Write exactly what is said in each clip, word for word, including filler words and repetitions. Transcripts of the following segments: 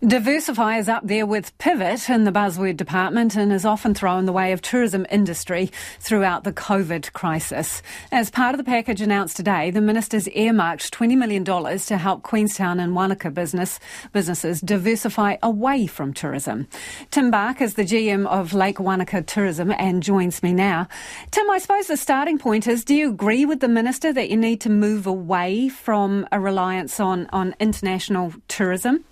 Diversify is up there with pivot in the buzzword department and is often thrown the way of tourism industry throughout the COVID crisis. As part of the package announced today, the Minister's earmarked twenty million dollars to help Queenstown and Wanaka business businesses diversify away from tourism. Tim Bark is the G M of Lake Wanaka Tourism and joins me now. Tim, I suppose the starting point is, do you agree with the Minister that you need to move away from a reliance on, on international tourism?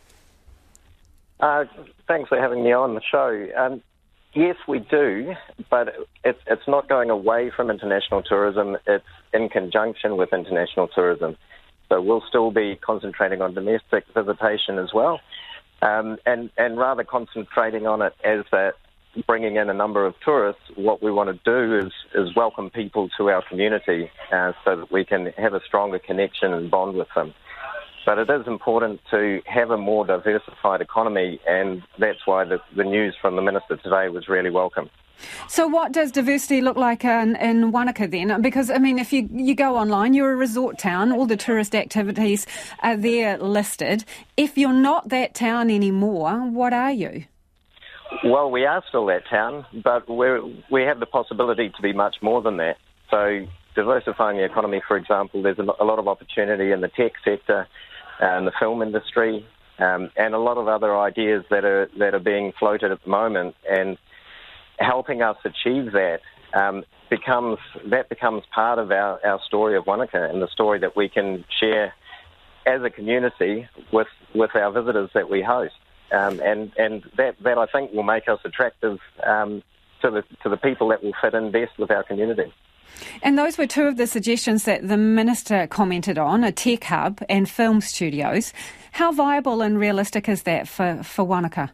Uh, thanks for having me on the show. Um, yes, we do, but it's, it's not going away from international tourism. It's in conjunction with international tourism. So we'll still be concentrating on domestic visitation as well, um, and, and rather concentrating on it as that bringing in a number of tourists. What we want to do is, is welcome people to our community uh, so that we can have a stronger connection and bond with them. But it is important to have a more diversified economy, and that's why the, the news from the Minister today was really welcome. So what does diversity look like in, in Wanaka then? Because, I mean, if you, you go online, you're a resort town, all the tourist activities are there listed. If you're not that town anymore, what are you? Well, we are still that town, but we're, we have the possibility to be much more than that. So diversifying the economy, for example, there's a lot of opportunity in the tech sector, and the film industry, um, and a lot of other ideas that are that are being floated at the moment, and helping us achieve that um, becomes that becomes part of our, our story of Wanaka and the story that we can share as a community with with our visitors that we host, um, and and that, that I think will make us attractive um, to the to the people that will fit in best with our community. And those were two of the suggestions that the Minister commented on, a tech hub and film studios. How viable and realistic is that for, for Wanaka?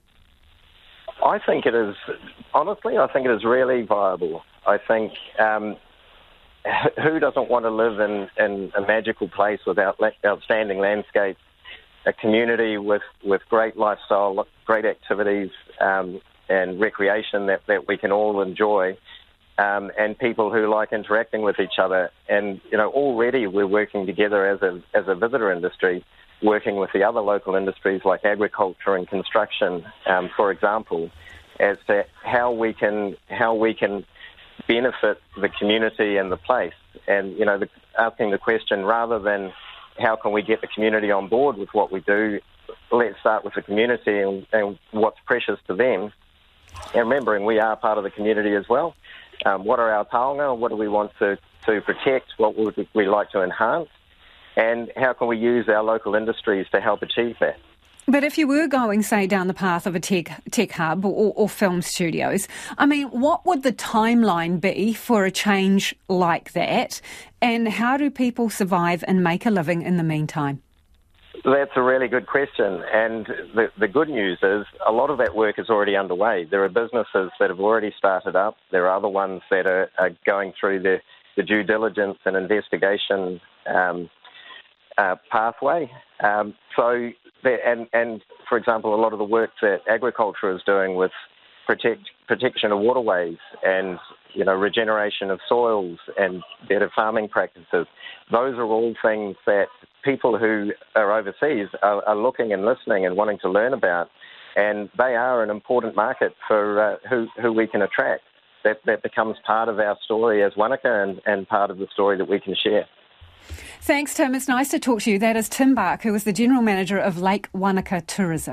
I think it is, honestly, I think it is really viable. I think um, who doesn't want to live in, in a magical place with out, outstanding landscapes, a community with, with great lifestyle, great activities um, and recreation that, that we can all enjoy. Um, and people who like interacting with each other. And, you know, already we're working together as a as a visitor industry, working with the other local industries like agriculture and construction, um, for example, as to how we can how we can benefit the community and the place. And, you know, the, asking the question, rather than how can we get the community on board with what we do, let's start with the community and, and what's precious to them. And remembering we are part of the community as well. Um, what are our taonga? What do we want to, to protect? What would we like to enhance? And how can we use our local industries to help achieve that? But if you were going, say, down the path of a tech tech hub or, or film studios, I mean, what would the timeline be for a change like that? And how do people survive and make a living in the meantime? That's a really good question, and the, the good news is a lot of that work is already underway. There are businesses that have already started up. There are other ones that are, are going through the, the due diligence and investigation um, uh, pathway. Um, so, and, and for example, a lot of the work that agriculture is doing with protect, protection of waterways and, you know, regeneration of soils and better farming practices, those are all things that people who are overseas are, are looking and listening and wanting to learn about, and they are an important market for uh, who, who we can attract. That, that becomes part of our story as Wanaka and, and part of the story that we can share. Thanks, Tim. It's nice to talk to you. That is Tim Bark, who is the General Manager of Lake Wanaka Tourism.